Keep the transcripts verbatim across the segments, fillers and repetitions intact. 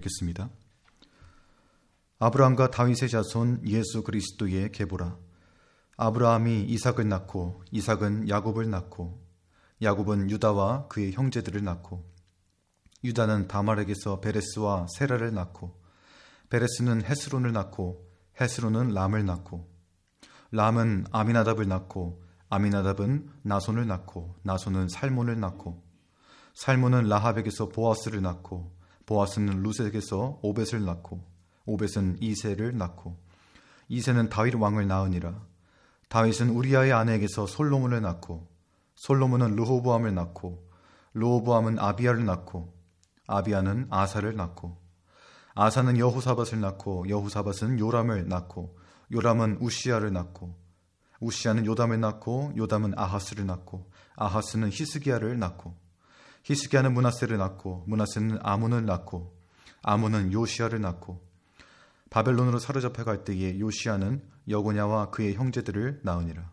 읽겠습니다. 아브라함과 다윗의 자손 예수 그리스도의 계보라. 아브라함이 이삭을 낳고 이삭은 야곱을 낳고 야곱은 유다와 그의 형제들을 낳고 유다는 다말에게서 베레스와 세라를 낳고 베레스는 헤스론을 낳고 헤스론은 람을 낳고 람은 아미나답을 낳고 아미나답은 나손을 낳고 나손은 살몬을 낳고 살몬은 라합에게서 보아스를 낳고 보아스는 룻에게서 오벳을 낳고 오벳은 이새를 낳고 이새는 다윗 왕을 낳으니라. 다윗은 우리아의 아내에게서 솔로몬을 낳고 솔로몬은 르호보암을 낳고 르호보암은 아비야를 낳고 아비야는 아사를 낳고 아사는 여호사밧을 낳고 여호사밧은 요람을 낳고 요람은 우시야를 낳고 우시야는 요담을 낳고 요담은 아하스를 낳고 아하스는 히스기야를 낳고 히스기야는 므낫세를 낳고 므낫세는 아몬을 낳고 아몬은 요시야를 낳고 바벨론으로 사로잡혀 갈 때에 요시야는 여고냐와 그의 형제들을 낳으니라.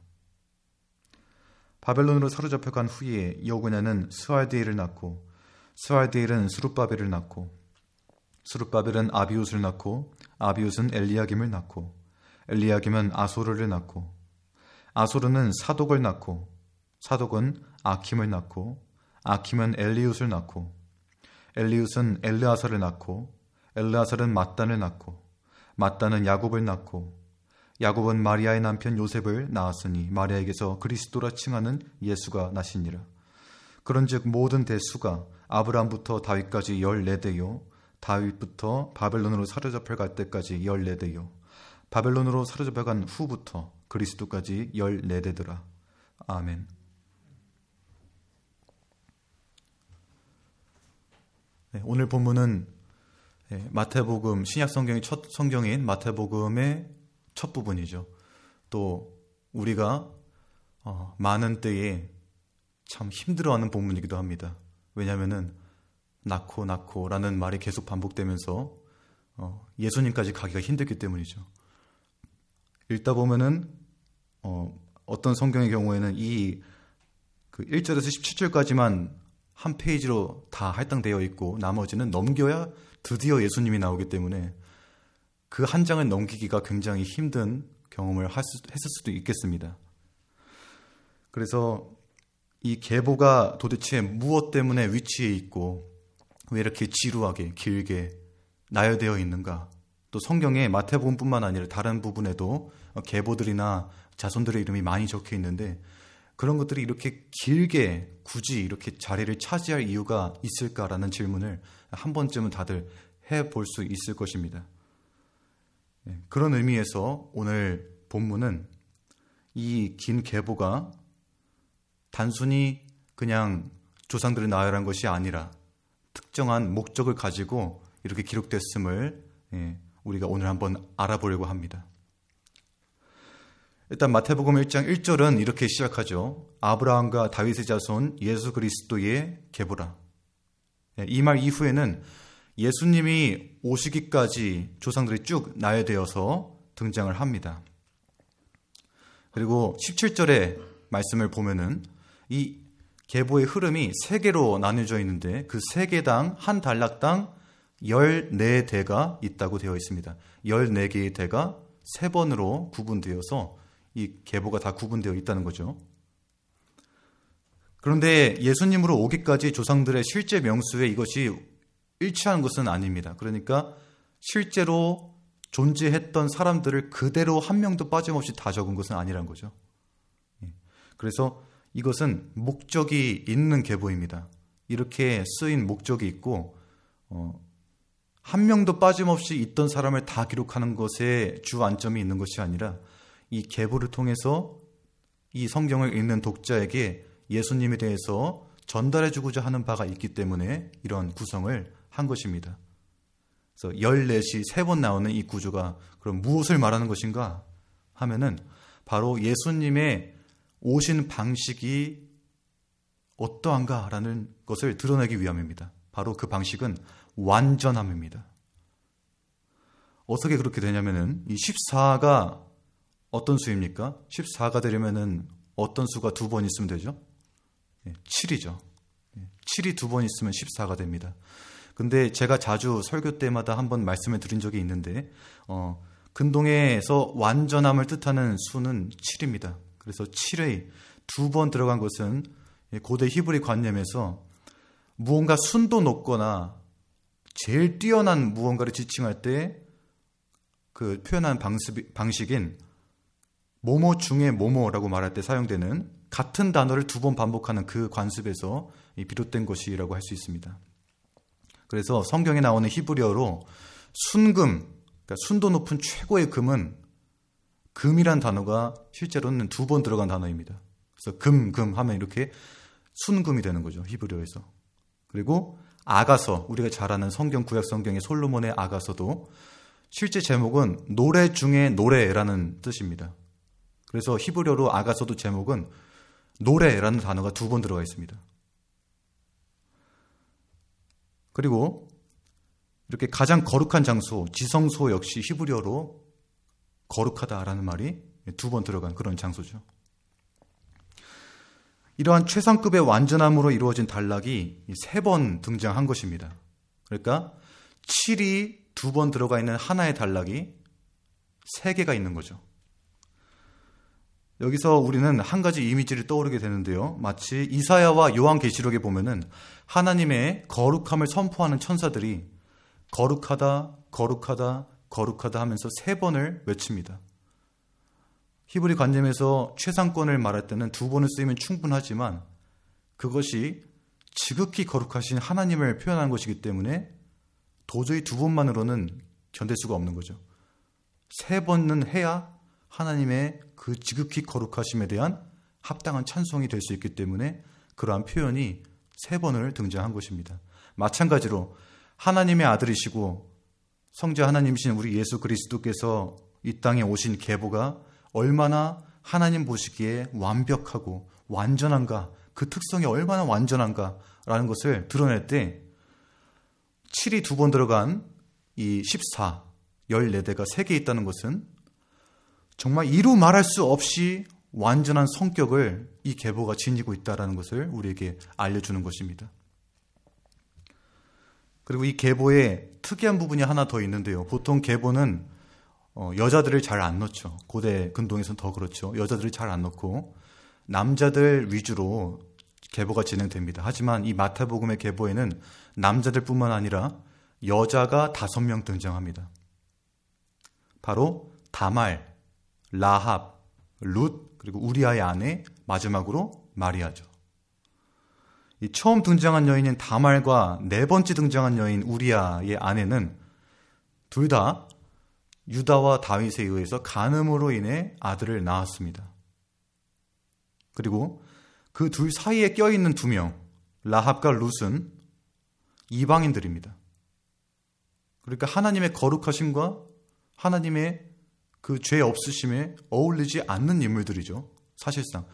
바벨론으로 사로잡혀 간 후에 여고냐는 스알디엘을 낳고 스알디엘은 스룹바벨을 낳고 스룹바벨은 아비웃을 낳고 아비웃은 엘리야김을 낳고 엘리야김은 아소르를 낳고 아소르는 사독을 낳고 사독은 아킴을 낳고 아킴은 엘리웃을 낳고 엘리웃은 엘르아사를 낳고 엘르아사는 mat단을 낳고 mat단은 야곱을 낳고 야곱은 마리아의 남편 요셉을 낳았으니 마리아에게서 그리스도라 칭하는 예수가 나시니라. 그런즉 모든 대수가 아브라함부터 다윗까지 열네 대요 다윗부터 바벨론으로 사로잡혀 갈 때까지 열네 대요 바벨론으로 사로잡혀 간 후부터 그리스도까지 열네 대더라. 아멘. 네, 오늘 본문은 마태복음, 신약성경의 첫 성경인 마태복음의 첫 부분이죠. 또 우리가 어, 많은 때에 참 힘들어하는 본문이기도 합니다. 왜냐하면 낳고 낳고 라는 말이 계속 반복되면서 어, 예수님까지 가기가 힘들기 때문이죠. 읽다 보면은 어, 어떤 성경의 경우에는 이 그 일 절에서 십칠 절까지만 한 페이지로 다 할당되어 있고 나머지는 넘겨야 드디어 예수님이 나오기 때문에 그 한 장을 넘기기가 굉장히 힘든 경험을 할 수, 했을 수도 있겠습니다. 그래서 이 계보가 도대체 무엇 때문에 위치해 있고 왜 이렇게 지루하게 길게 나열되어 있는가? 또 성경에 마태복음뿐만 아니라 다른 부분에도 계보들이나 자손들의 이름이 많이 적혀 있는데 그런 것들이 이렇게 길게 굳이 이렇게 자리를 차지할 이유가 있을까라는 질문을 한 번쯤은 다들 해볼 수 있을 것입니다. 그런 의미에서 오늘 본문은 이 긴 계보가 단순히 그냥 조상들을 나열한 것이 아니라 특정한 목적을 가지고 이렇게 기록됐음을 우리가 오늘 한번 알아보려고 합니다. 일단 마태복음 일 장 일 절은 이렇게 시작하죠. 아브라함과 다윗의 자손 예수 그리스도의 계보라. 이 말 이후에는 예수님이 오시기까지 조상들이 쭉 나열되어서 등장을 합니다. 그리고 십칠 절의 말씀을 보면은 이 계보의 흐름이 세 개로 나뉘어져 있는데 그 세 개당 한 단락당 열네 대가 있다고 되어 있습니다. 열네 개의 대가 세 번으로 구분되어서 이 계보가 다 구분되어 있다는 거죠. 그런데 예수님으로 오기까지 조상들의 실제 명수에 이것이 일치하는 것은 아닙니다. 그러니까 실제로 존재했던 사람들을 그대로 한 명도 빠짐없이 다 적은 것은 아니라는 거죠. 그래서 이것은 목적이 있는 계보입니다. 이렇게 쓰인 목적이 있고 어, 한 명도 빠짐없이 있던 사람을 다 기록하는 것에 주안점이 있는 것이 아니라 이 계보를 통해서 이 성경을 읽는 독자에게 예수님에 대해서 전달해주고자 하는 바가 있기 때문에 이런 구성을 한 것입니다. 그래서 열넷이 세 번 나오는 이 구조가 그럼 무엇을 말하는 것인가 하면은 바로 예수님의 오신 방식이 어떠한가라는 것을 드러내기 위함입니다. 바로 그 방식은 완전함입니다. 어떻게 그렇게 되냐면은 이 십사가 어떤 수입니까? 십사가 되려면은 어떤 수가 두 번 있으면 되죠? 칠이죠. 칠이 두 번 있으면 십사가 됩니다. 근데 제가 자주 설교 때마다 한번 말씀을 드린 적이 있는데 어, 근동에서 완전함을 뜻하는 수는 칠입니다. 그래서 칠의 두 번 들어간 것은 고대 히브리 관념에서 무언가 순도 높거나 제일 뛰어난 무언가를 지칭할 때 그 표현한 방식, 방식인 뭐뭐 중에 뭐뭐라고 말할 때 사용되는 같은 단어를 두 번 반복하는 그 관습에서 비롯된 것이라고 할 수 있습니다. 그래서 성경에 나오는 히브리어로 순금, 그러니까 순도 높은 최고의 금은 금이란 단어가 실제로는 두 번 들어간 단어입니다. 그래서 금, 금 하면 이렇게 순금이 되는 거죠. 히브리어에서. 그리고 아가서, 우리가 잘 아는 성경 구약 성경의 솔로몬의 아가서도 실제 제목은 노래 중에 노래라는 뜻입니다. 그래서 히브리어로 아가서도 제목은 노래라는 단어가 두 번 들어가 있습니다. 그리고 이렇게 가장 거룩한 장소, 지성소 역시 히브리어로 거룩하다라는 말이 두 번 들어간 그런 장소죠. 이러한 최상급의 완전함으로 이루어진 단락이 세 번 등장한 것입니다. 그러니까 칠이 두 번 들어가 있는 하나의 단락이 세 개가 있는 거죠. 여기서 우리는 한 가지 이미지를 떠오르게 되는데요. 마치 이사야와 요한계시록에 보면은 하나님의 거룩함을 선포하는 천사들이 거룩하다, 거룩하다, 거룩하다 하면서 세 번을 외칩니다. 히브리 관념에서 최상권을 말할 때는 두 번을 쓰이면 충분하지만 그것이 지극히 거룩하신 하나님을 표현하는 것이기 때문에 도저히 두 번만으로는 견딜 수가 없는 거죠. 세 번은 해야 하나님의 그 지극히 거룩하심에 대한 합당한 찬송이 될 수 있기 때문에 그러한 표현이 세 번을 등장한 것입니다. 마찬가지로 하나님의 아들이시고 성자 하나님이신 우리 예수 그리스도께서 이 땅에 오신 계보가 얼마나 하나님 보시기에 완벽하고 완전한가, 그 특성이 얼마나 완전한가라는 것을 드러낼 때 칠이 두 번 들어간 이 십사, 열네 대가 세 개 있다는 것은 정말 이루 말할 수 없이 완전한 성격을 이 계보가 지니고 있다는 것을 우리에게 알려주는 것입니다. 그리고 이 계보에 특이한 부분이 하나 더 있는데요. 보통 계보는 어, 여자들을 잘 안 넣죠. 고대 근동에서는 더 그렇죠. 여자들을 잘 안 넣고 남자들 위주로 계보가 진행됩니다. 하지만 이 마태복음의 계보에는 남자들뿐만 아니라 여자가 다섯 명 등장합니다. 바로 다말, 라합, 룻, 그리고 우리아의 아내, 마지막으로 마리아죠. 이 처음 등장한 여인인 다말과 네 번째 등장한 여인 우리아의 아내는 둘 다 유다와 다윗에 의해서 간음으로 인해 아들을 낳았습니다. 그리고 그 둘 사이에 껴있는 두 명, 라합과 룻은 이방인들입니다. 그러니까 하나님의 거룩하심과 하나님의 그 죄 없으심에 어울리지 않는 인물들이죠. 사실상.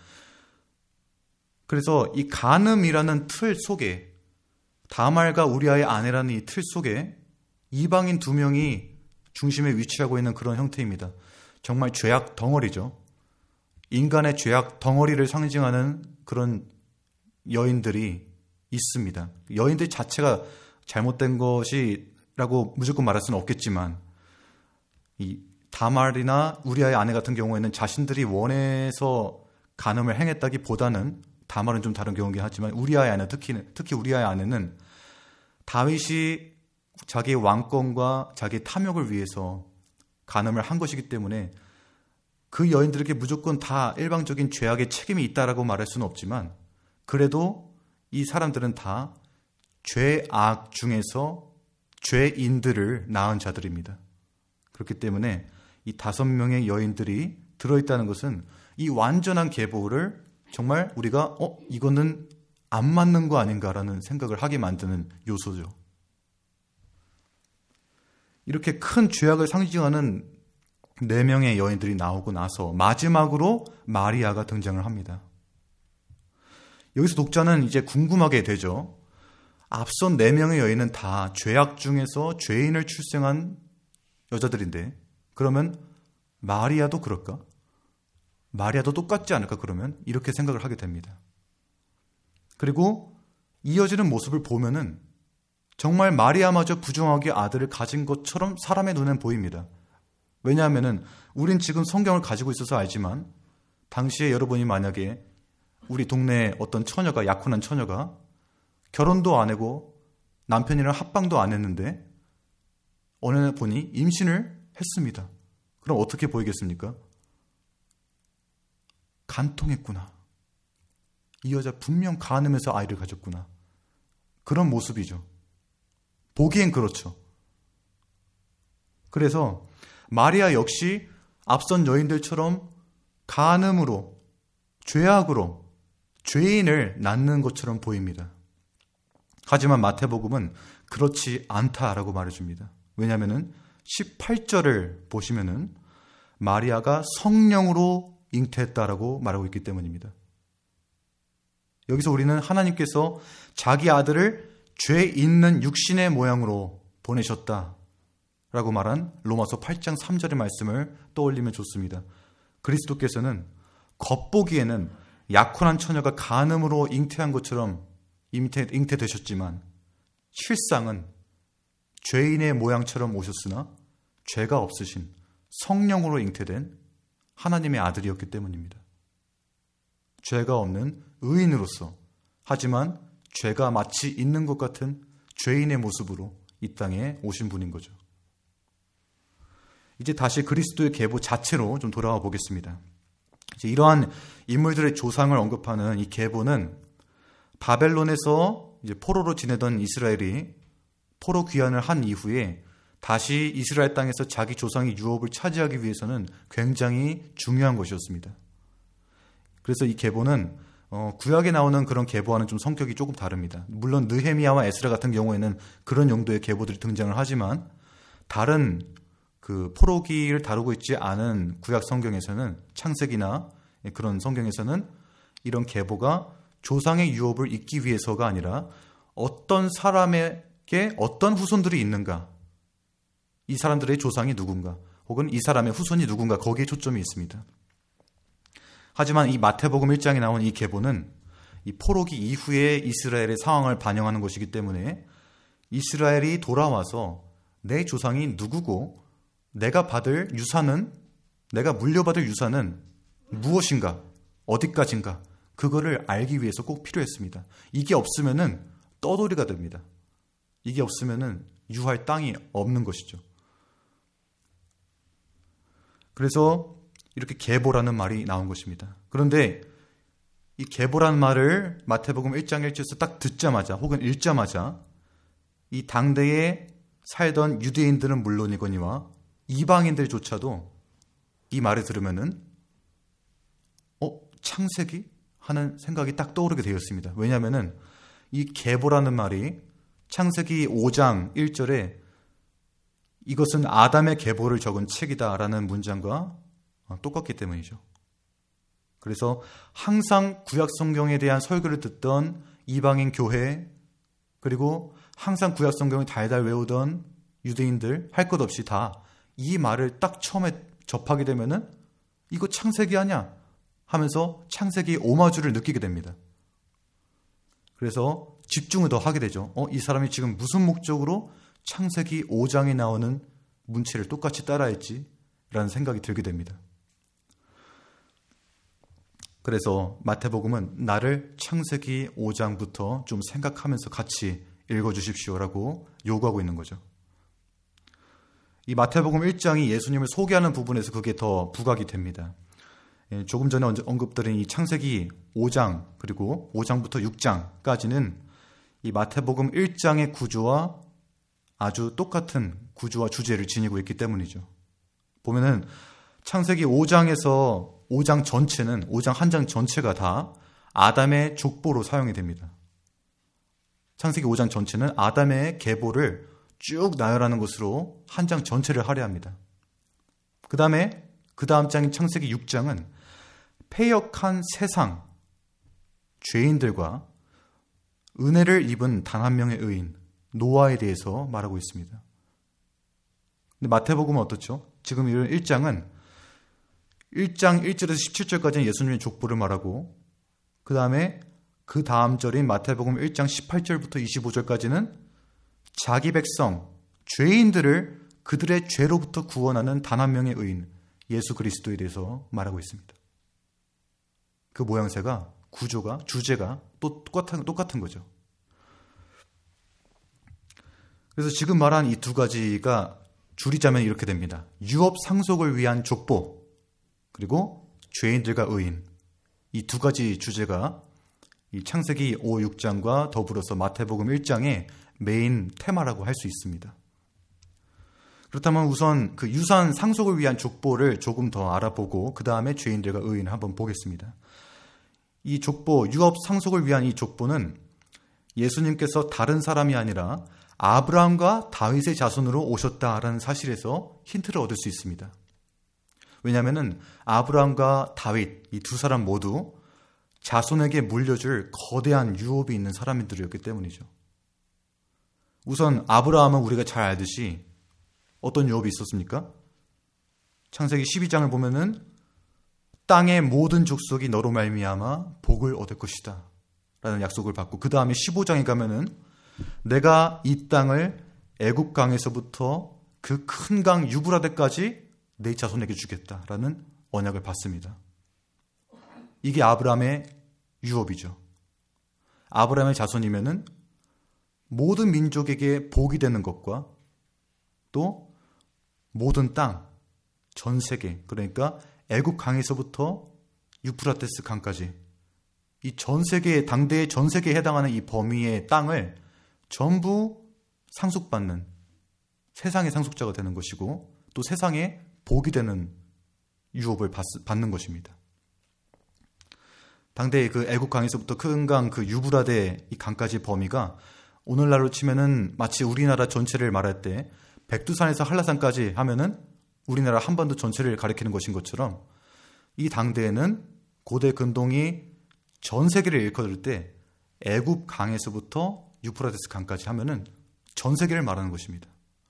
그래서 이 간음이라는 틀 속에, 다말과 우리아의 아내라는 이 틀 속에 이방인 두 명이 중심에 위치하고 있는 그런 형태입니다. 정말 죄악 덩어리죠. 인간의 죄악 덩어리를 상징하는 그런 여인들이 있습니다. 여인들 자체가 잘못된 것이라고 무조건 말할 수는 없겠지만 이 다말이나 우리아의 아내 같은 경우에는 자신들이 원해서 간음을 행했다기보다는, 다말은 좀 다른 경우긴 하지만 우리아의 아내, 특히, 특히 우리아의 아내는 다윗이 자기의 왕권과 자기의 탐욕을 위해서 간음을 한 것이기 때문에 그 여인들에게 무조건 다 일방적인 죄악의 책임이 있다라고 말할 수는 없지만 그래도 이 사람들은 다 죄악 중에서 죄인들을 낳은 자들입니다. 그렇기 때문에 이 다섯 명의 여인들이 들어있다는 것은 이 완전한 계보를 정말 우리가 어? 이거는 안 맞는 거 아닌가라는 생각을 하게 만드는 요소죠. 이렇게 큰 죄악을 상징하는 네 명의 여인들이 나오고 나서 마지막으로 마리아가 등장을 합니다. 여기서 독자는 이제 궁금하게 되죠. 앞선 네 명의 여인은 다 죄악 중에서 죄인을 출생한 여자들인데 그러면 마리아도 그럴까? 마리아도 똑같지 않을까? 그러면 이렇게 생각을 하게 됩니다. 그리고 이어지는 모습을 보면은 정말 마리아마저 부정하게 아들을 가진 것처럼 사람의 눈엔 보입니다. 왜냐하면 우린 지금 성경을 가지고 있어서 알지만 당시에 여러분이 만약에 우리 동네에 어떤 처녀가, 약혼한 처녀가 결혼도 안 하고 남편이랑 합방도 안 했는데 어느 날 보니 임신을 했습니다. 그럼 어떻게 보이겠습니까? 간통했구나. 이 여자 분명 간음해서 아이를 가졌구나. 그런 모습이죠. 보기엔 그렇죠. 그래서 마리아 역시 앞선 여인들처럼 간음으로, 죄악으로 죄인을 낳는 것처럼 보입니다. 하지만 마태복음은 그렇지 않다라고 말해줍니다. 왜냐하면 십팔 절을 보시면은 마리아가 성령으로 잉태했다라고 말하고 있기 때문입니다. 여기서 우리는 하나님께서 자기 아들을 죄 있는 육신의 모양으로 보내셨다라고 말한 로마서 팔 장 삼 절의 말씀을 떠올리면 좋습니다. 그리스도께서는 겉보기에는 약혼한 처녀가 간음으로 잉태한 것처럼 잉태, 잉태되셨지만 실상은 죄인의 모양처럼 오셨으나 죄가 없으신 성령으로 잉태된 하나님의 아들이었기 때문입니다. 죄가 없는 의인으로서, 하지만 죄가 마치 있는 것 같은 죄인의 모습으로 이 땅에 오신 분인 거죠. 이제 다시 그리스도의 계보 자체로 좀 돌아와 보겠습니다. 이제 이러한 인물들의 조상을 언급하는 이 계보는 바벨론에서 이제 포로로 지내던 이스라엘이 포로 귀환을 한 이후에 다시 이스라엘 땅에서 자기 조상의 유업을 차지하기 위해서는 굉장히 중요한 것이었습니다. 그래서 이 계보는 어, 구약에 나오는 그런 계보와는 좀 성격이 조금 다릅니다. 물론 느헤미야와 에스라 같은 경우에는 그런 용도의 계보들이 등장을 하지만 다른 그 포로기를 다루고 있지 않은 구약 성경에서는, 창세기나 그런 성경에서는 이런 계보가 조상의 유업을 잇기 위해서가 아니라 어떤 사람에게 어떤 후손들이 있는가, 이 사람들의 조상이 누군가, 혹은 이 사람의 후손이 누군가, 거기에 초점이 있습니다. 하지만 이 마태복음 일 장에 나온 이 계보는 이 포로기 이후의 이스라엘의 상황을 반영하는 것이기 때문에 이스라엘이 돌아와서 내 조상이 누구고 내가 받을 유산은, 내가 물려받을 유산은 무엇인가, 어디까지인가, 그거를 알기 위해서 꼭 필요했습니다. 이게 없으면은 떠돌이가 됩니다. 이게 없으면은 유할 땅이 없는 것이죠. 그래서 이렇게 계보라는 말이 나온 것입니다. 그런데 이 계보라는 말을 마태복음 일 장 일 절에서 딱 듣자마자, 혹은 읽자마자 이 당대에 살던 유대인들은 물론이거니와 이방인들조차도 이 말을 들으면은 어? 창세기? 하는 생각이 딱 떠오르게 되었습니다. 왜냐하면은 이 계보라는 말이 창세기 오 장 일 절에 이것은 아담의 계보를 적은 책이다라는 문장과 똑같기 때문이죠. 그래서 항상 구약 성경에 대한 설교를 듣던 이방인 교회, 그리고 항상 구약 성경을 달달 외우던 유대인들 할 것 없이 다 이 말을 딱 처음에 접하게 되면은 이거 창세기 아니야 하면서 창세기 오마주를 느끼게 됩니다. 그래서 집중을 더 하게 되죠. 어, 이 사람이 지금 무슨 목적으로 창세기 오 장에 나오는 문체를 똑같이 따라했지? 라는 생각이 들게 됩니다. 그래서 마태복음은 나를 창세기 오 장부터 좀 생각하면서 같이 읽어주십시오라고 요구하고 있는 거죠. 이 마태복음 일 장이 예수님을 소개하는 부분에서 그게 더 부각이 됩니다. 조금 전에 언급드린 이 창세기 오 장, 그리고 오 장부터 육 장까지는 이 마태복음 일 장의 구조와 아주 똑같은 구조와 주제를 지니고 있기 때문이죠. 보면은 창세기 오 장에서 오 장 전체는, 오 장 한 장 전체가 다 아담의 족보로 사용이 됩니다. 창세기 오 장 전체는 아담의 계보를 쭉 나열하는 것으로 한 장 전체를 할애합니다. 그 다음에 그 다음 장인 창세기 육 장은 패역한 세상, 죄인들과 은혜를 입은 단 한 명의 의인, 노아에 대해서 말하고 있습니다. 근데 마태복음은 어떻죠? 지금 이 일 장은 일 장 일 절에서 십칠 절까지는 예수님의 족보를 말하고, 그 다음에 그 다음 절인 마태복음 일 장 십팔 절부터 이십오 절까지는 자기 백성, 죄인들을 그들의 죄로부터 구원하는 단 한 명의 의인, 예수 그리스도에 대해서 말하고 있습니다. 그 모양새가, 구조가, 주제가 또 똑같은, 똑같은 거죠. 그래서 지금 말한 이 두 가지가 줄이자면 이렇게 됩니다. 유업 상속을 위한 족보, 그리고 죄인들과 의인. 이 두 가지 주제가 이 창세기 오, 육 장과 더불어서 마태복음 일 장의 메인 테마라고 할 수 있습니다. 그렇다면 우선 그 유산 상속을 위한 족보를 조금 더 알아보고 그 다음에 죄인들과 의인을 한번 보겠습니다. 이 족보, 유업 상속을 위한 이 족보는 예수님께서 다른 사람이 아니라 아브라함과 다윗의 자손으로 오셨다라는 사실에서 힌트를 얻을 수 있습니다. 왜냐하면 아브라함과 다윗, 이 두 사람 모두 자손에게 물려줄 거대한 유업이 있는 사람들이었기 때문이죠. 우선 아브라함은 우리가 잘 알듯이 어떤 유업이 있었습니까? 창세기 십이 장을 보면은 땅의 모든 족속이 너로 말미암아 복을 얻을 것이다 라는 약속을 받고, 그 다음에 십오 장에 가면은 내가 이 땅을 애굽 강에서부터 그 큰 강 유브라데까지 내 자손에게 주겠다라는 언약을 받습니다. 이게 아브라함의 유업이죠. 아브라함의 자손이면은 모든 민족에게 복이 되는 것과 또 모든 땅, 전 세계, 그러니까 애굽 강에서부터 유프라테스 강까지 이 전 세계, 당대의 전 세계에 해당하는 이 범위의 땅을 전부 상속받는 세상의 상속자가 되는 것이고, 또 세상에 복이 되는 유업을 받는 것입니다. 당대의 그 애굽 강에서부터 큰 강, 그 유브라데 이 강까지 범위가 오늘날로 치면은 마치 우리나라 전체를 말할 때 백두산에서 한라산까지 하면은 우리나라 한반도 전체를 가리키는 것인 것처럼, 이 당대에는 고대 근동이 전 세계를 일컬을 때 애굽 강에서부터 유프라테스 강까지 하면은 전 세계를 말하는 것입니다.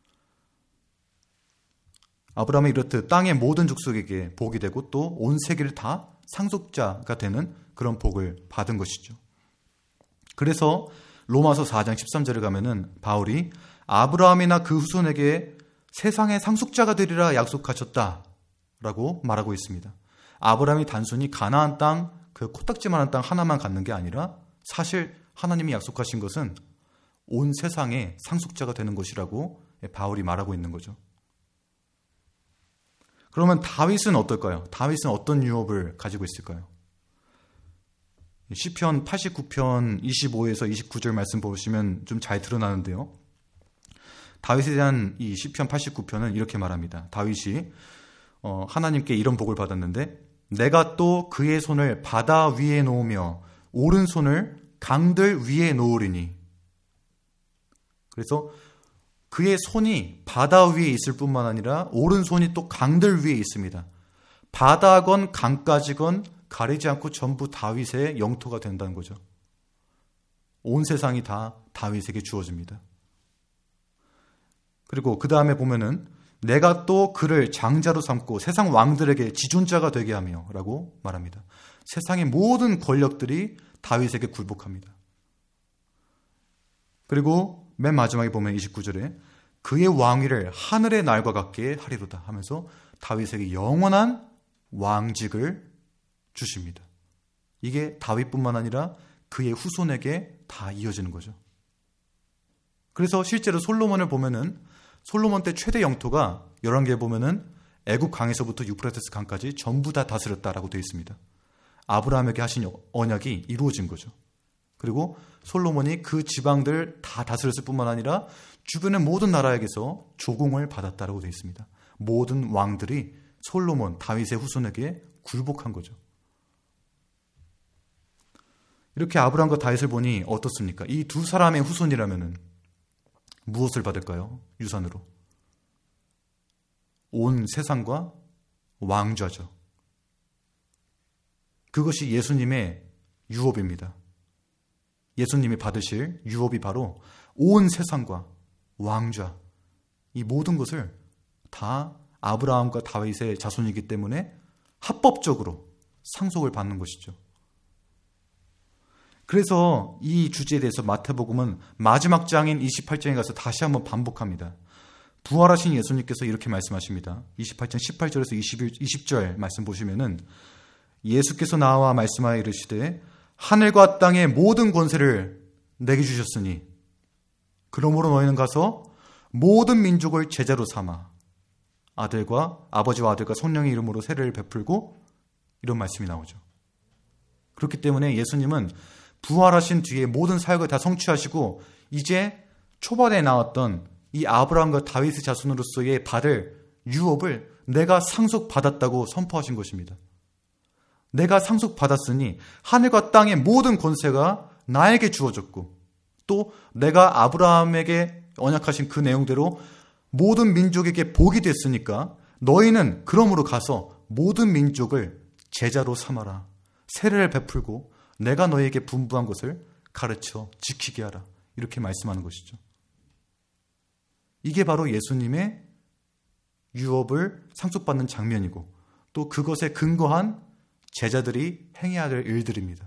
아브라함이 이렇듯 땅의 모든 족속에게 복이 되고 또 온 세계를 다 상속자가 되는 그런 복을 받은 것이죠. 그래서 로마서 사 장 십삼 절에 가면은 바울이 아브라함이나 그 후손에게 세상의 상속자가 되리라 약속하셨다라고 말하고 있습니다. 아브라함이 단순히 가나안 땅, 그 코딱지만한 땅 하나만 갖는 게 아니라 사실 하나님이 약속하신 것은 온 세상의 상속자가 되는 것이라고 바울이 말하고 있는 거죠. 그러면 다윗은 어떨까요? 다윗은 어떤 유업을 가지고 있을까요? 시편 팔십구 편 이십오에서 이십구 절 말씀 보시면 좀 잘 드러나는데요. 다윗에 대한 이 시편 팔십구 편은 이렇게 말합니다. 다윗이 어, 하나님께 이런 복을 받았는데, 내가 또 그의 손을 바다 위에 놓으며 오른손을 강들 위에 놓으리니. 그래서 그의 손이 바다 위에 있을 뿐만 아니라 오른손이 또 강들 위에 있습니다. 바다건 강까지건 가리지 않고 전부 다윗의 영토가 된다는 거죠. 온 세상이 다 다윗에게 주어집니다. 그리고 그 다음에 보면은 내가 또 그를 장자로 삼고 세상 왕들에게 지존자가 되게 하며 라고 말합니다. 세상의 모든 권력들이 다윗에게 굴복합니다. 그리고 맨 마지막에 보면 이십구 절에 그의 왕위를 하늘의 날과 같게 하리로다 하면서 다윗에게 영원한 왕직을 주십니다. 이게 다윗뿐만 아니라 그의 후손에게 다 이어지는 거죠. 그래서 실제로 솔로몬을 보면은 솔로몬 때 최대 영토가 열왕기에 보면은 애굽 강에서부터 유프라테스 강까지 전부 다 다스렸다라고 되어 있습니다. 아브라함에게 하신 언약이 이루어진 거죠. 그리고 솔로몬이 그 지방들 다 다스렸을 뿐만 아니라 주변의 모든 나라에게서 조공을 받았다라고 되어 있습니다. 모든 왕들이 솔로몬, 다윗의 후손에게 굴복한 거죠. 이렇게 아브라함과 다윗을 보니 어떻습니까? 이 두 사람의 후손이라면은 무엇을 받을까요? 유산으로. 온 세상과 왕좌죠. 그것이 예수님의 유업입니다. 예수님이 받으실 유업이 바로 온 세상과 왕좌, 이 모든 것을 다 아브라함과 다윗의 자손이기 때문에 합법적으로 상속을 받는 것이죠. 그래서 이 주제에 대해서 마태복음은 마지막 장인 이십팔 장에 가서 다시 한번 반복합니다. 부활하신 예수님께서 이렇게 말씀하십니다. 이십팔 장 십팔 절에서 이십 절 말씀 보시면은 예수께서 나와 말씀하여 이르시되 하늘과 땅의 모든 권세를 내게 주셨으니 그러므로 너희는 가서 모든 민족을 제자로 삼아 아들과 아버지와 아들과 성령의 이름으로 세례를 베풀고 이런 말씀이 나오죠. 그렇기 때문에 예수님은 부활하신 뒤에 모든 사역을 다 성취하시고 이제 초반에 나왔던 이 아브라함과 다윗의 자손으로서의 받을 유업을 내가 상속받았다고 선포하신 것입니다. 내가 상속받았으니 하늘과 땅의 모든 권세가 나에게 주어졌고 또 내가 아브라함에게 언약하신 그 내용대로 모든 민족에게 복이 됐으니까 너희는 그러므로 가서 모든 민족을 제자로 삼아라. 세례를 베풀고 내가 너희에게 분부한 것을 가르쳐 지키게 하라. 이렇게 말씀하는 것이죠. 이게 바로 예수님의 유업을 상속받는 장면이고 또 그것에 근거한 제자들이 행해야 될 일들입니다.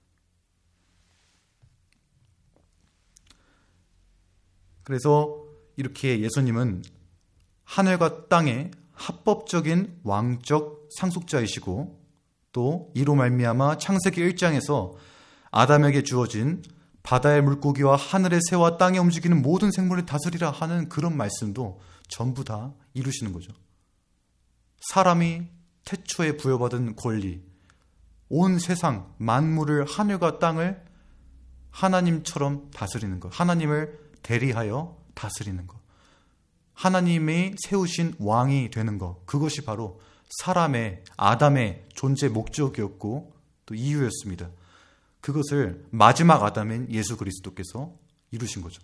그래서 이렇게 예수님은 하늘과 땅의 합법적인 왕적 상속자이시고 또 이로 말미암아 창세기 일 장에서 아담에게 주어진 바다의 물고기와 하늘의 새와 땅에 움직이는 모든 생물을 다스리라 하는 그런 말씀도 전부 다 이루시는 거죠. 사람이 태초에 부여받은 권리, 온 세상 만물을 하늘과 땅을 하나님처럼 다스리는 것, 하나님을 대리하여 다스리는 것, 하나님이 세우신 왕이 되는 것, 그것이 바로 사람의, 아담의 존재 목적이었고 또 이유였습니다. 그것을 마지막 아담인 예수 그리스도께서 이루신 거죠.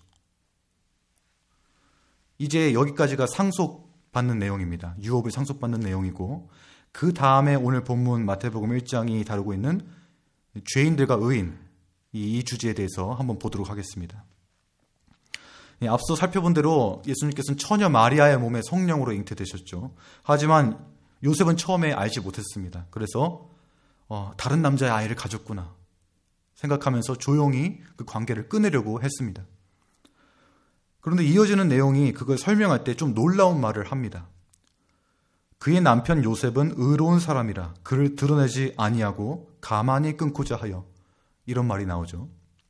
이제 여기까지가 상속받는 내용입니다. 유업을 상속받는 내용이고 그 다음에 오늘 본문 마태복음 일 장이 다루고 있는 죄인들과 의인, 이 주제에 대해서 한번 보도록 하겠습니다. 앞서 살펴본 대로 예수님께서는 처녀 마리아의 몸에 성령으로 잉태되셨죠. 하지만 요셉은 처음에 알지 못했습니다. 그래서 어, 다른 남자의 아이를 가졌구나 생각하면서 조용히 그 관계를 끊으려고 했습니다. 그런데 이어지는 내용이 그걸 설명할 때 좀 놀라운 말을 합니다. 그의 남편 요셉은 의로운 사람이라 그를 드러내지 아니하고 가만히 끊고자 하여, 이런 말이 나오죠.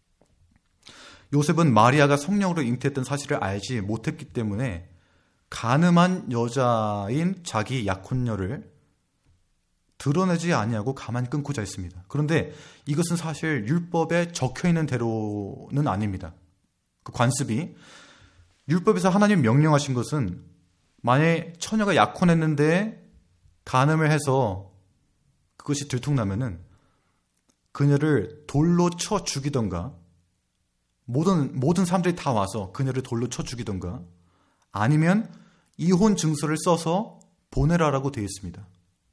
요셉은 마리아가 성령으로 잉태했던 사실을 알지 못했기 때문에 가늠한 여자인 자기 약혼녀를 드러내지 아니하고 가만히 끊고자 했습니다. 그런데 이것은 사실 율법에 적혀있는 대로는 아닙니다. 그 관습이 율법에서 하나님 명령하신 것은 만약에 처녀가 약혼했는데 간음을 해서 그것이 들통나면은 그녀를 돌로 쳐 죽이던가, 모든 모든 사람들이 다 와서 그녀를 돌로 쳐 죽이던가, 아니면 이혼 증서를 써서 보내라라고 되어 있습니다.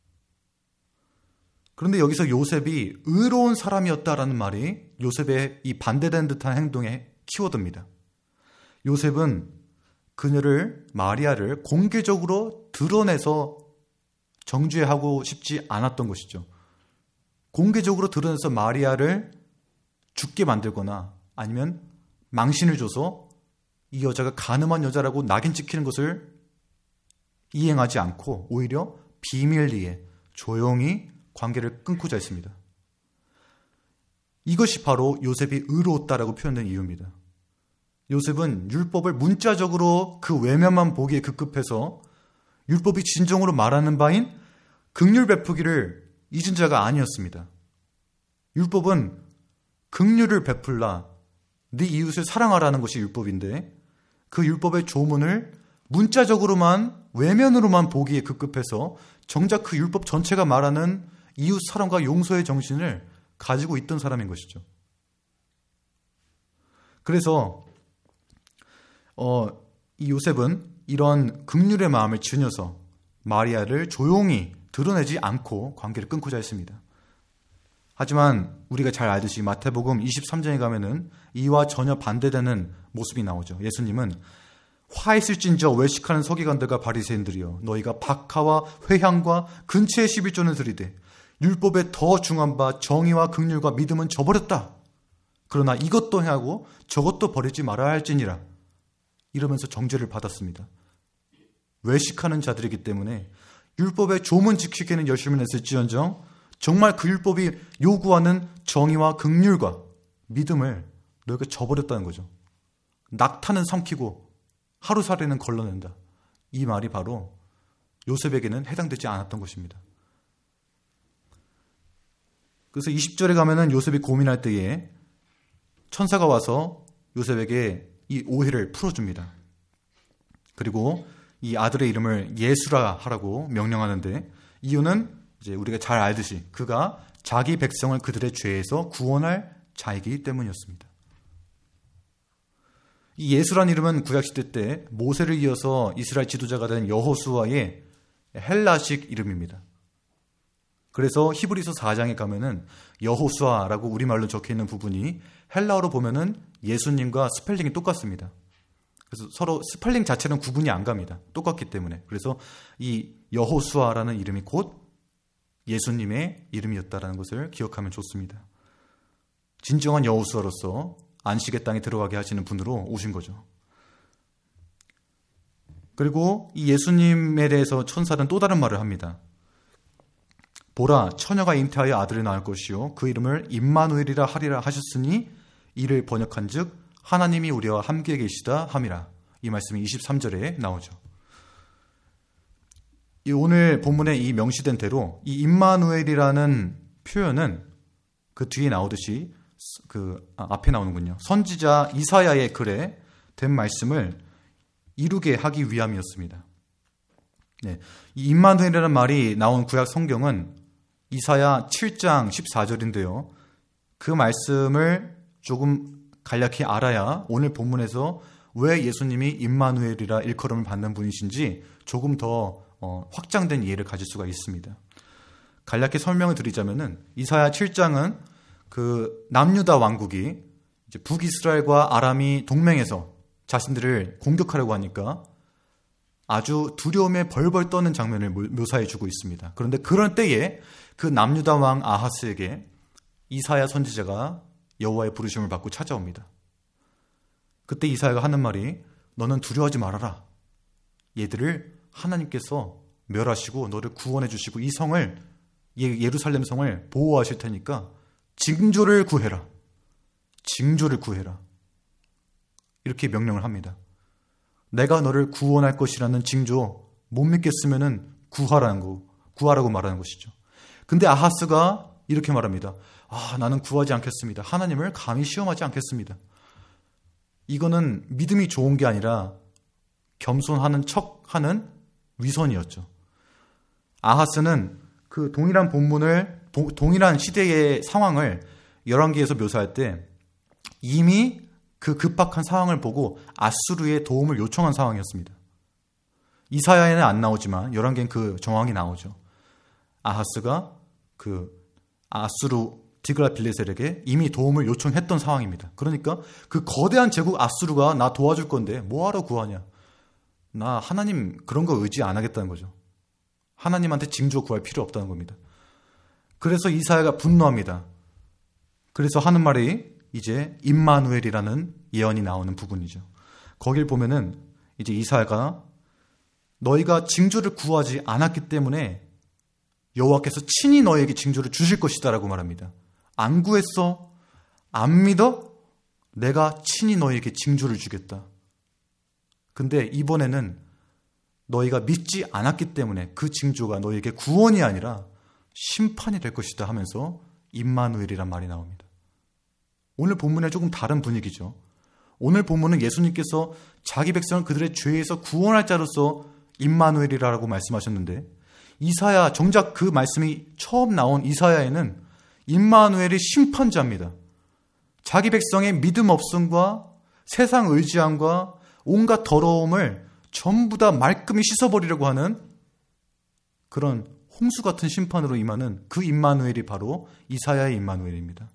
그런데 여기서 요셉이 의로운 사람이었다라는 말이 요셉의 이 반대되는 듯한 행동의 키워드입니다. 요셉은 그녀를, 마리아를 공개적으로 드러내서 정죄하고 싶지 않았던 것이죠. 공개적으로 드러내서 마리아를 죽게 만들거나 아니면 망신을 줘서 이 여자가 간음한 여자라고 낙인 찍히는 것을 이행하지 않고 오히려 비밀리에 조용히 관계를 끊고자 했습니다. 이것이 바로 요셉이 의로웠다라고 표현된 이유입니다. 요셉은 율법을 문자적으로 그 외면만 보기에 급급해서 율법이 진정으로 말하는 바인 긍휼 베푸기를 잊은 자가 아니었습니다. 율법은 긍휼을 베풀라, 네 이웃을 사랑하라는 것이 율법인데 그 율법의 조문을 문자적으로만, 외면으로만 보기에 급급해서 정작 그 율법 전체가 말하는 이웃 사랑과 용서의 정신을 가지고 있던 사람인 것이죠. 그래서 어, 이 요셉은 이런 긍휼의 마음을 지녀서 마리아를 조용히 드러내지 않고 관계를 끊고자 했습니다. 하지만 우리가 잘 알듯이 마태복음 이십삼 장에 가면은 이와 전혀 반대되는 모습이 나오죠. 예수님은 화있을진저 외식하는 서기관들과 바리새인들이여, 너희가 박하와 회향과 근처의 십일조는 드리되 율법에 더 중한 바 정의와 긍휼과 믿음은 저버렸다. 그러나 이것도 행하고 저것도 버리지 말아야 할지니라. 이러면서 정죄를 받았습니다. 외식하는 자들이기 때문에 율법의 조문 지키기에는 열심히 했을지언정 정말 그 율법이 요구하는 정의와 긍휼과 믿음을 너희가 저버렸다는 거죠. 낙타는 삼키고 하루살이는 걸러낸다. 이 말이 바로 요셉에게는 해당되지 않았던 것입니다. 그래서 이십 절에 가면은 요셉이 고민할 때에 천사가 와서 요셉에게 이 오해를 풀어줍니다. 그리고 이 아들의 이름을 예수라 하라고 명령하는데 이유는 이제 우리가 잘 알듯이 그가 자기 백성을 그들의 죄에서 구원할 자이기 때문이었습니다. 이 예수란 이름은 구약시대 때 모세를 이어서 이스라엘 지도자가 된 여호수아의 헬라식 이름입니다. 그래서 히브리서 사 장에 가면은 여호수아라고 우리말로 적혀있는 부분이 헬라어로 보면은 예수님과 스펠링이 똑같습니다. 그래서 서로 스펠링 자체는 구분이 안 갑니다. 똑같기 때문에. 그래서 이 여호수아라는 이름이 곧 예수님의 이름이었다는 것을 기억하면 좋습니다. 진정한 여호수아로서 안식의 땅에 들어가게 하시는 분으로 오신 거죠. 그리고 이 예수님에 대해서 천사는 또 다른 말을 합니다. 보라, 처녀가 잉태하여 아들을 낳을 것이요 그 이름을 임마누엘이라 하리라 하셨으니 이를 번역한즉 하나님이 우리와 함께 계시다 함이라. 이 말씀이 이십삼 절에 나오죠. 이 오늘 본문에 이 명시된 대로 이 임마누엘이라는 표현은 그 뒤에 나오듯이 그 아, 앞에 나오는군요. 선지자 이사야의 글에 된 말씀을 이루게 하기 위함이었습니다. 네, 이 임마누엘이라는 말이 나온 구약 성경은 이사야 칠 장 십사 절인데요. 그 말씀을 조금 간략히 알아야 오늘 본문에서 왜 예수님이 임마누엘이라 일컬음을 받는 분이신지 조금 더 어, 확장된 이해를 가질 수가 있습니다. 간략히 설명을 드리자면은 이사야 칠 장은 그 남유다 왕국이 이제 북이스라엘과 아람이 동맹해서 자신들을 공격하려고 하니까 아주 두려움에 벌벌 떠는 장면을 묘사해주고 있습니다. 그런데 그런 때에 그 남유다 왕 아하스에게 이사야 선지자가 여호와의 부르심을 받고 찾아옵니다. 그때 이사야가 하는 말이 너는 두려워하지 말아라. 얘들을 하나님께서 멸하시고 너를 구원해 주시고 이 성을 예루살렘 성을 보호하실 테니까 징조를 구해라. 징조를 구해라. 이렇게 명령을 합니다. 내가 너를 구원할 것이라는 징조 못 믿겠으면은 구하라는 거, 구하라고 말하는 것이죠. 근데 아하스가 이렇게 말합니다. 아, 나는 구하지 않겠습니다. 하나님을 감히 시험하지 않겠습니다. 이거는 믿음이 좋은 게 아니라 겸손하는 척하는 위선이었죠. 아하스는 그 동일한 본문을 동일한 시대의 상황을 열왕기에서 묘사할 때 이미 그 급박한 상황을 보고 아수르의 도움을 요청한 상황이었습니다. 이사야에는 안 나오지만 열왕기엔 그 정황이 나오죠. 아하스가 그 아수르 디그라빌레셀에게 이미 도움을 요청했던 상황입니다. 그러니까 그 거대한 제국 아수르가 나 도와줄 건데 뭐하러 구하냐. 나 하나님 그런 거 의지 안 하겠다는 거죠. 하나님한테 징조 구할 필요 없다는 겁니다. 그래서 이사야가 분노합니다. 그래서 하는 말이 이제 임마누엘이라는 예언이 나오는 부분이죠. 거길 보면은 이제 이사야가 너희가 징조를 구하지 않았기 때문에 여호와께서 친히 너에게 징조를 주실 것이다 라고 말합니다. 안 구했어? 안 믿어? 내가 친히 너에게 징조를 주겠다. 근데 이번에는 너희가 믿지 않았기 때문에 그 징조가 너에게 구원이 아니라 심판이 될 것이다 하면서 임마누엘이란 말이 나옵니다. 오늘 본문에 조금 다른 분위기죠. 오늘 본문은 예수님께서 자기 백성을 그들의 죄에서 구원할 자로서 임마누엘이라고 말씀하셨는데 이사야, 정작 그 말씀이 처음 나온 이사야에는 임마누엘이 심판자입니다. 자기 백성의 믿음 없음과 세상 의지함과 온갖 더러움을 전부 다 말끔히 씻어버리려고 하는 그런 홍수 같은 심판으로 임하는 그 임마누엘이 바로 이사야의 임마누엘입니다.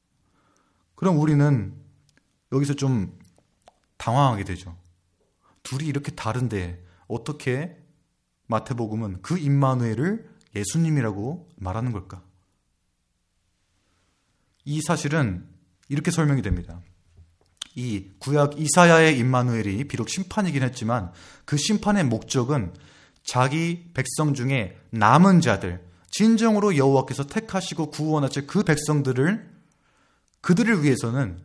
그럼 우리는 여기서 좀 당황하게 되죠. 둘이 이렇게 다른데 어떻게 마태복음은 그 임마누엘을 예수님이라고 말하는 걸까? 이 사실은 이렇게 설명이 됩니다. 이 구약 이사야의 임마누엘이 비록 심판이긴 했지만 그 심판의 목적은 자기 백성 중에 남은 자들, 진정으로 여호와께서 택하시고 구원하실 그 백성들을, 그들을 위해서는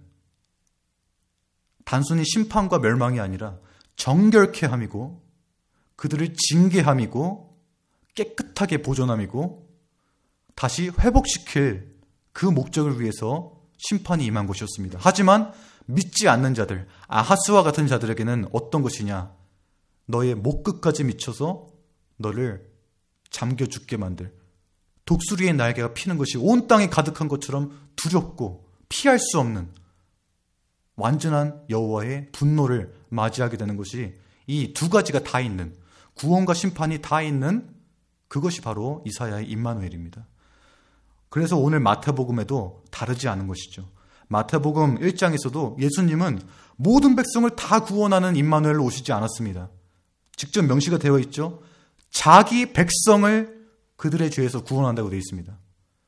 단순히 심판과 멸망이 아니라 정결케 함이고 그들을 징계함이고 깨끗하게 보존함이고 다시 회복시킬 그 목적을 위해서 심판이 임한 것이었습니다. 하지만 믿지 않는 자들, 아하스와 같은 자들에게는 어떤 것이냐? 너의 목끝까지 미쳐서 너를 잠겨 죽게 만들, 독수리의 날개가 피는 것이 온 땅에 가득한 것처럼 두렵고 피할 수 없는 완전한 여호와의 분노를 맞이하게 되는 것이, 이 두 가지가 다 있는, 구원과 심판이 다 있는 그것이 바로 이사야의 임마누엘입니다. 그래서 오늘 마태복음에도 다르지 않은 것이죠. 마태복음 일 장에서도 예수님은 모든 백성을 다 구원하는 임마누엘로 오시지 않았습니다. 직접 명시가 되어 있죠. 자기 백성을 그들의 죄에서 구원한다고 되어 있습니다.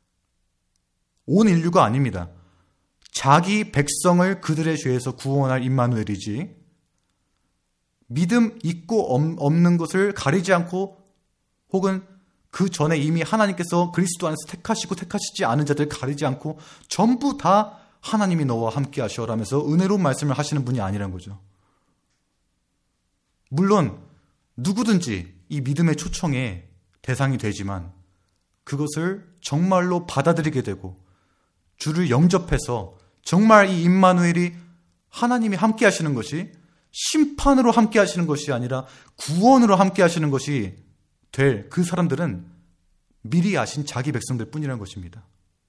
온 인류가 아닙니다. 자기 백성을 그들의 죄에서 구원할 임마누엘이지, 믿음 있고 없는 것을 가리지 않고 혹은 그 전에 이미 하나님께서 그리스도 안에서 택하시고 택하시지 않은 자들 가리지 않고 전부 다 하나님이 너와 함께 하셔라면서 은혜로운 말씀을 하시는 분이 아니란 거죠. 물론 누구든지 이 믿음의 초청에 대상이 되지만 그것을 정말로 받아들이게 되고 주를 영접해서 정말 이 임마누엘이 하나님이 함께 하시는 것이 심판으로 함께 하시는 것이 아니라 구원으로 함께 하시는 것이 될 그 사람들은 미리 아신 자기 백성들 뿐이라는 것입니다.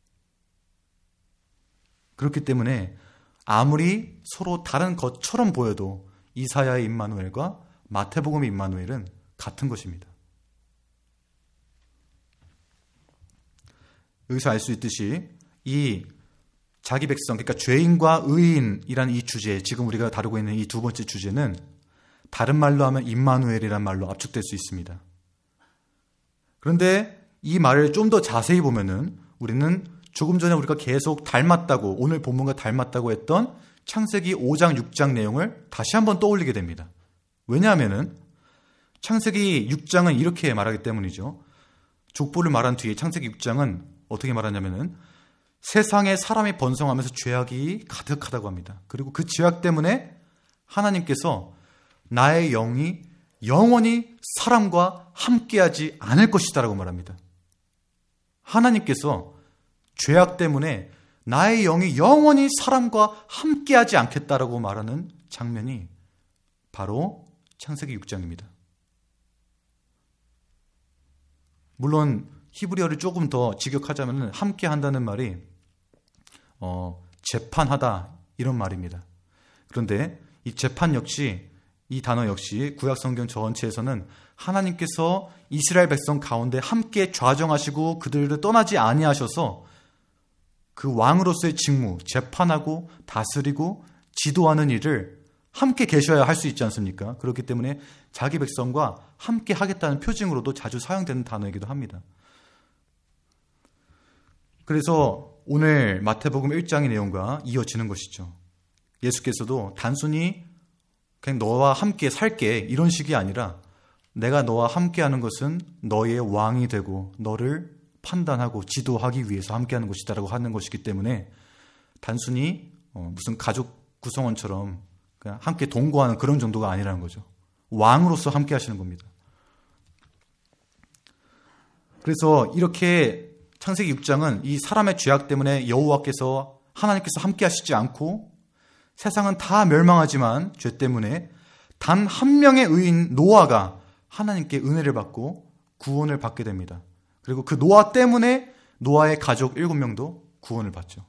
그렇기 때문에 아무리 서로 다른 것처럼 보여도 이사야의 임마누엘과 마태복음의 임마누엘은 같은 것입니다. 여기서 알 수 있듯이 이 자기 백성, 그러니까 죄인과 의인이라는 이 주제, 지금 우리가 다루고 있는 이 두 번째 주제는 다른 말로 하면 임마누엘이라는 말로 압축될 수 있습니다. 그런데 이 말을 좀 더 자세히 보면은 우리는 조금 전에 우리가 계속 닮았다고, 오늘 본문과 닮았다고 했던 창세기 오 장, 육 장 내용을 다시 한번 떠올리게 됩니다. 왜냐하면은 창세기 육 장은 이렇게 말하기 때문이죠. 족보를 말한 뒤에 창세기 육 장은 어떻게 말하냐면은 세상에 사람이 번성하면서 죄악이 가득하다고 합니다. 그리고 그 죄악 때문에 하나님께서 나의 영이 영원히 사람과 함께하지 않을 것이다라고 말합니다. 하나님께서 죄악 때문에 나의 영이 영원히 사람과 함께하지 않겠다라고 말하는 장면이 바로 창세기 육 장입니다. 물론 히브리어를 조금 더 직역하자면 함께한다는 말이 어, 재판하다 이런 말입니다. 그런데 이 재판 역시, 이 단어 역시 구약성경 전체에서는 하나님께서 이스라엘 백성 가운데 함께 좌정하시고 그들을 떠나지 아니하셔서 그 왕으로서의 직무, 재판하고 다스리고 지도하는 일을 함께 계셔야 할 수 있지 않습니까? 그렇기 때문에 자기 백성과 함께 하겠다는 표징으로도 자주 사용되는 단어이기도 합니다. 그래서 오늘 마태복음 일 장의 내용과 이어지는 것이죠. 예수께서도 단순히 그냥 너와 함께 살게 이런 식이 아니라 내가 너와 함께하는 것은 너의 왕이 되고 너를 판단하고 지도하기 위해서 함께하는 것이다라고 하는 것이기 때문에 단순히 무슨 가족 구성원처럼 그냥 함께 동거하는 그런 정도가 아니라는 거죠. 왕으로서 함께 하시는 겁니다. 그래서 이렇게 창세기 육 장은 이 사람의 죄악 때문에 여호와께서, 하나님께서 함께 하시지 않고 세상은 다 멸망하지만 죄 때문에 단 한 명의 의인 노아가 하나님께 은혜를 받고 구원을 받게 됩니다. 그리고 그 노아 때문에 노아의 가족 일곱 명도 구원을 받죠.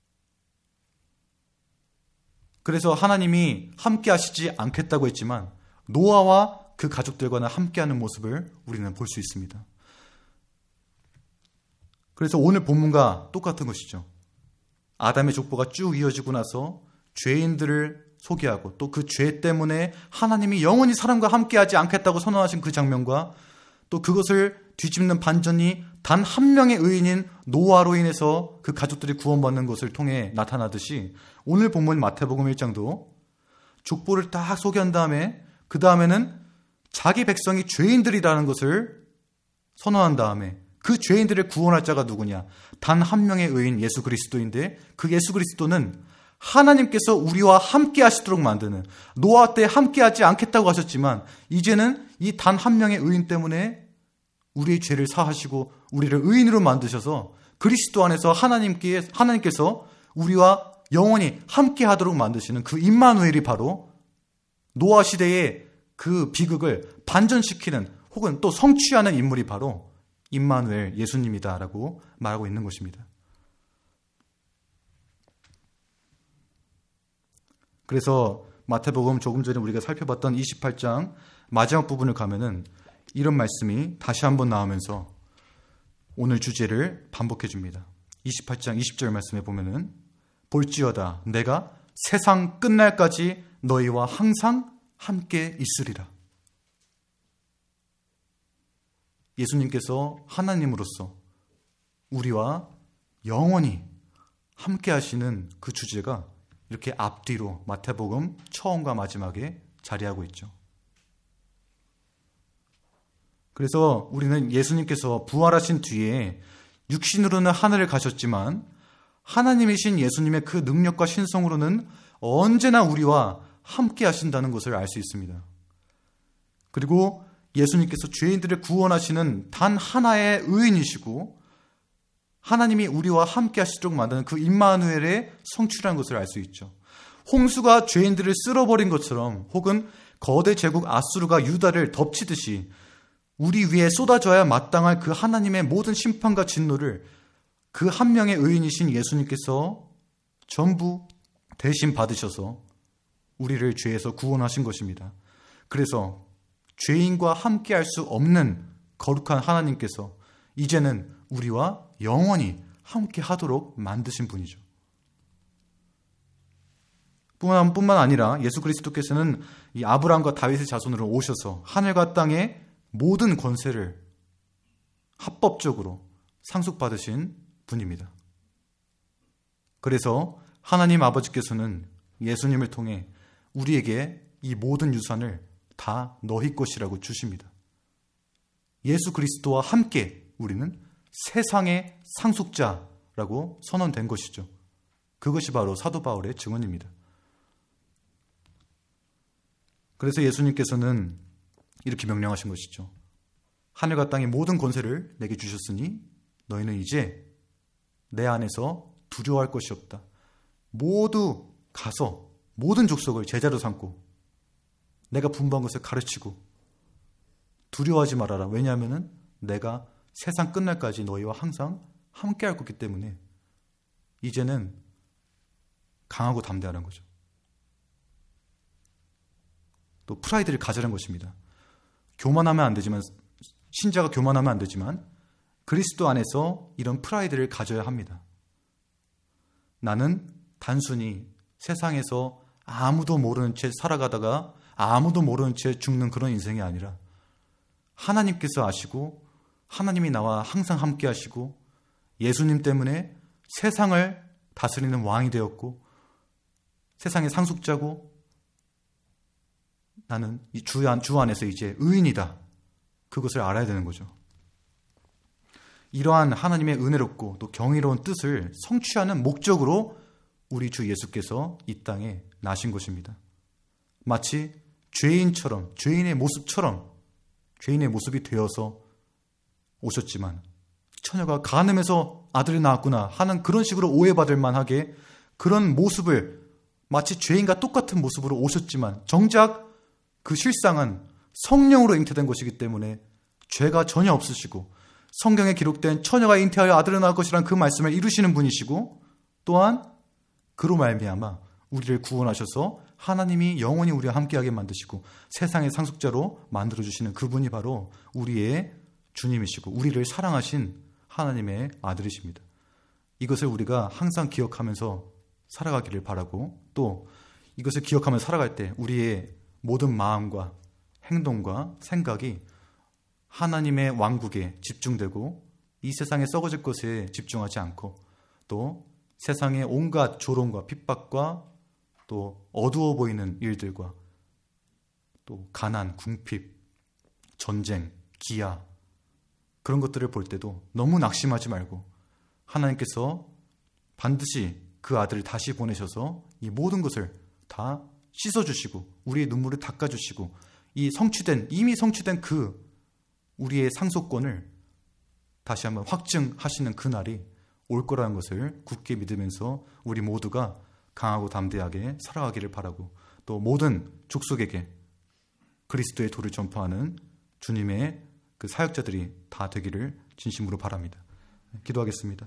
그래서 하나님이 함께 하시지 않겠다고 했지만 노아와 그 가족들과는 함께하는 모습을 우리는 볼 수 있습니다. 그래서 오늘 본문과 똑같은 것이죠. 아담의 족보가 쭉 이어지고 나서 죄인들을 소개하고 또 그 죄 때문에 하나님이 영원히 사람과 함께하지 않겠다고 선언하신 그 장면과 또 그것을 뒤집는 반전이 단 한 명의 의인인 노아로 인해서 그 가족들이 구원받는 것을 통해 나타나듯이 오늘 본문 마태복음 일 장도 족보를 딱 소개한 다음에 그 다음에는 자기 백성이 죄인들이라는 것을 선언한 다음에 그 죄인들을 구원할 자가 누구냐? 단 한 명의 의인 예수 그리스도인데 그 예수 그리스도는 하나님께서 우리와 함께 하시도록 만드는, 노아 때 함께 하지 않겠다고 하셨지만 이제는 이 단 한 명의 의인 때문에 우리의 죄를 사하시고 우리를 의인으로 만드셔서 그리스도 안에서 하나님께, 하나님께서 우리와 영원히 함께 하도록 만드시는 그 임마누엘이 바로 노아 시대의 그 비극을 반전시키는 혹은 또 성취하는 인물이 바로 임마누엘 예수님이다라고 말하고 있는 것입니다. 그래서 마태복음 조금 전에 우리가 살펴봤던 이십팔 장 마지막 부분을 가면은 이런 말씀이 다시 한번 나오면서 오늘 주제를 반복해 줍니다. 이십팔 장 이십 절 말씀에 보면은 볼지어다 내가 세상 끝날까지 너희와 항상 함께 있으리라. 예수님께서 하나님으로서 우리와 영원히 함께 하시는 그 주제가 이렇게 앞뒤로 마태복음 처음과 마지막에 자리하고 있죠. 그래서 우리는 예수님께서 부활하신 뒤에 육신으로는 하늘을 가셨지만 하나님이신 예수님의 그 능력과 신성으로는 언제나 우리와 함께 하신다는 것을 알 수 있습니다. 그리고 예수님께서 죄인들을 구원하시는 단 하나의 의인이시고 하나님이 우리와 함께 하시도록 만드는 그 임마누엘의 성취라는 것을 알 수 있죠. 홍수가 죄인들을 쓸어버린 것처럼 혹은 거대 제국 아수르가 유다를 덮치듯이 우리 위에 쏟아져야 마땅할 그 하나님의 모든 심판과 진노를 그 한 명의 의인이신 예수님께서 전부 대신 받으셔서 우리를 죄에서 구원하신 것입니다. 그래서 죄인과 함께 할 수 없는 거룩한 하나님께서 이제는 우리와 영원히 함께 하도록 만드신 분이죠. 뿐만 아니라 예수 그리스도께서는 이 아브라함과 다윗의 자손으로 오셔서 하늘과 땅의 모든 권세를 합법적으로 상속받으신 분입니다. 그래서 하나님 아버지께서는 예수님을 통해 우리에게 이 모든 유산을 다 너희 것이라고 주십니다. 예수 그리스도와 함께 우리는 세상의 상속자라고 선언된 것이죠. 그것이 바로 사도 바울의 증언입니다. 그래서 예수님께서는 이렇게 명령하신 것이죠. 하늘과 땅의 모든 권세를 내게 주셨으니 너희는 이제 내 안에서 두려워할 것이 없다. 모두 가서 모든 족속을 제자로 삼고 내가 분부한 것을 가르치고 두려워하지 말아라. 왜냐하면 내가 세상 끝날까지 너희와 항상 함께 할 거기 때문에 이제는 강하고 담대하는 거죠. 또 프라이드를 가져라는 것입니다. 교만하면 안 되지만 신자가 교만하면 안 되지만 그리스도 안에서 이런 프라이드를 가져야 합니다. 나는 단순히 세상에서 아무도 모르는 채 살아가다가 아무도 모르는 채 죽는 그런 인생이 아니라 하나님께서 아시고 하나님이 나와 항상 함께 하시고 예수님 때문에 세상을 다스리는 왕이 되었고 세상의 상속자고 나는 이 주 안에서 이제 의인이다. 그것을 알아야 되는 거죠. 이러한 하나님의 은혜롭고 또 경이로운 뜻을 성취하는 목적으로 우리 주 예수께서 이 땅에 나신 것입니다. 마치 죄인처럼, 죄인의 모습처럼 죄인의 모습이 되어서 오셨지만 처녀가 간음해서 아들이 낳았구나 하는 그런 식으로 오해받을 만하게 그런 모습을 마치 죄인과 똑같은 모습으로 오셨지만 정작 그 실상은 성령으로 잉태된 것이기 때문에 죄가 전혀 없으시고 성경에 기록된 처녀가 잉태하여 아들을 낳을 것이라는 그 말씀을 이루시는 분이시고 또한 그로 말미암아 우리를 구원하셔서 하나님이 영원히 우리와 함께하게 만드시고 세상의 상속자로 만들어주시는 그분이 바로 우리의 주님이시고 우리를 사랑하신 하나님의 아들이십니다. 이것을 우리가 항상 기억하면서 살아가기를 바라고 또 이것을 기억하면서 살아갈 때 우리의 모든 마음과 행동과 생각이 하나님의 왕국에 집중되고 이 세상에 썩어질 것에 집중하지 않고 또 세상의 온갖 조롱과 핍박과 또 어두워 보이는 일들과 또 가난, 궁핍, 전쟁, 기아 그런 것들을 볼 때도 너무 낙심하지 말고 하나님께서 반드시 그 아들을 다시 보내셔서 이 모든 것을 다 씻어주시고 우리의 눈물을 닦아주시고 이 성취된 이미 성취된 그 우리의 상속권을 다시 한번 확증하시는 그날이 올 거라는 것을 굳게 믿으면서 우리 모두가 강하고 담대하게 살아가기를 바라고 또 모든 족속에게 그리스도의 도를 전파하는 주님의 그 사역자들이 다 되기를 진심으로 바랍니다. 기도하겠습니다.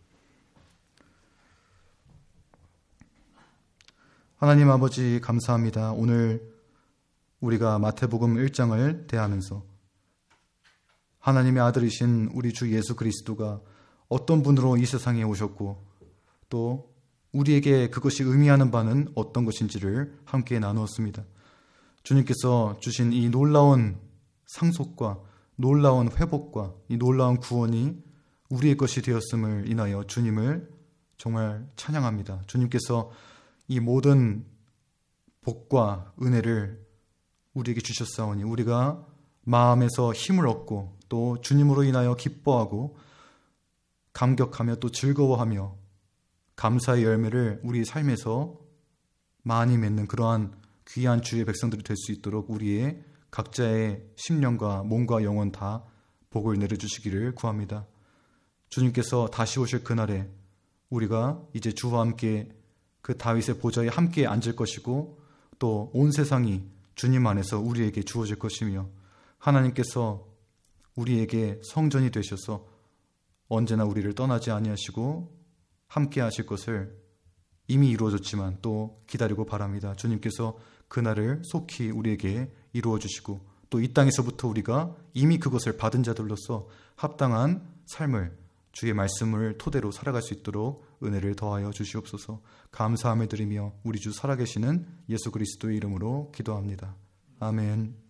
하나님 아버지 감사합니다. 오늘 우리가 마태복음 일 장을 대하면서 하나님의 아들이신 우리 주 예수 그리스도가 어떤 분으로 이 세상에 오셨고 또 우리에게 그것이 의미하는 바는 어떤 것인지를 함께 나누었습니다. 주님께서 주신 이 놀라운 상속과 놀라운 회복과 이 놀라운 구원이 우리의 것이 되었음을 인하여 주님을 정말 찬양합니다. 주님께서 이 모든 복과 은혜를 우리에게 주셨사오니 우리가 마음에서 힘을 얻고 또 주님으로 인하여 기뻐하고 감격하며 또 즐거워하며 감사의 열매를 우리 삶에서 많이 맺는 그러한 귀한 주의 백성들이 될 수 있도록 우리의 각자의 심령과 몸과 영혼 다 복을 내려주시기를 구합니다. 주님께서 다시 오실 그날에 우리가 이제 주와 함께 그 다윗의 보좌에 함께 앉을 것이고 또 온 세상이 주님 안에서 우리에게 주어질 것이며 하나님께서 우리에게 성전이 되셔서 언제나 우리를 떠나지 아니하시고 함께 하실 것을 이미 이루어졌지만 또 기다리고 바랍니다. 주님께서 그날을 속히 우리에게 이루어 주시고 또 이 땅에서부터 우리가 이미 그것을 받은 자들로서 합당한 삶을 주의 말씀을 토대로 살아갈 수 있도록 은혜를 더하여 주시옵소서. 감사함을 드리며 우리 주 살아계시는 예수 그리스도의 이름으로 기도합니다. 아멘.